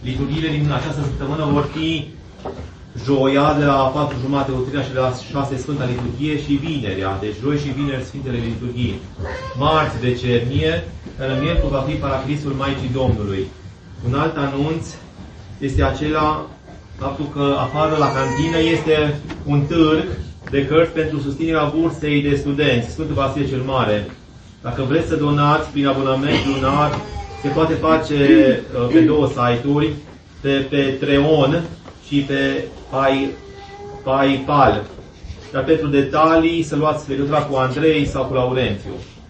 Liturghiile din această săptămână vor fi joia de la 4:30 Utrirea și de la 6 Sfânta Liturghie și vinerea, deci joi și vineri Sfintele Liturghii. Marți Decernie, care miercuri va fi Paraclisul Maicii Domnului. Un alt anunț este acela, faptul că afară la cantină este un târg de cărți pentru susținerea bursei de studenți, Sfântul Vasile cel Mare. Dacă vreți să donați prin abonament lunar, se poate face pe două site-uri, pe Patreon și pe PayPal. Dar pentru detalii să luați legătura cu Andrei sau cu Laurențiu.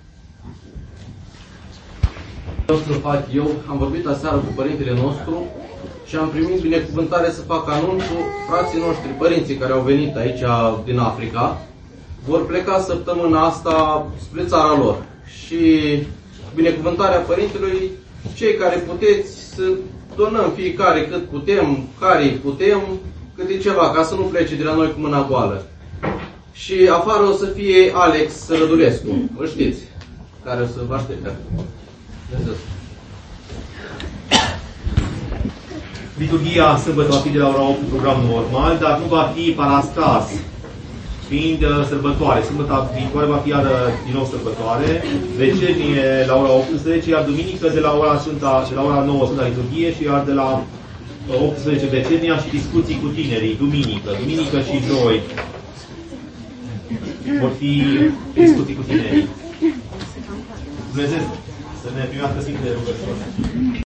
Să fac eu, am vorbit aseară cu părintele nostru și am primit binecuvântare să fac anunțul. Frații noștri, părinții care au venit aici din Africa, vor pleca săptămâna asta spre țara lor. Și binecuvântarea părintelui, cei care puteți să donăm fiecare cât putem, care putem, câte ceva, ca să nu plece de la noi cu mâna goală. Și afară o să fie Alex Rădulescu, îl știți, care o să vă aștepte. Liturghia sâmbătă va fi de la ora 8 program normal, dar nu va fi parastas, fiind sărbătoare. Sâmbătă viitoare va fi iar din nou sărbătoare, vecernie la ora 18, iar duminică de la ora 9 Sfânta Liturghie și iar de la 18 vecernia și discuții cu tinerii, duminică și joi. Vor fi discuții cu tinerii. Dumnezeu să ne primească Sfintele rugăciuni.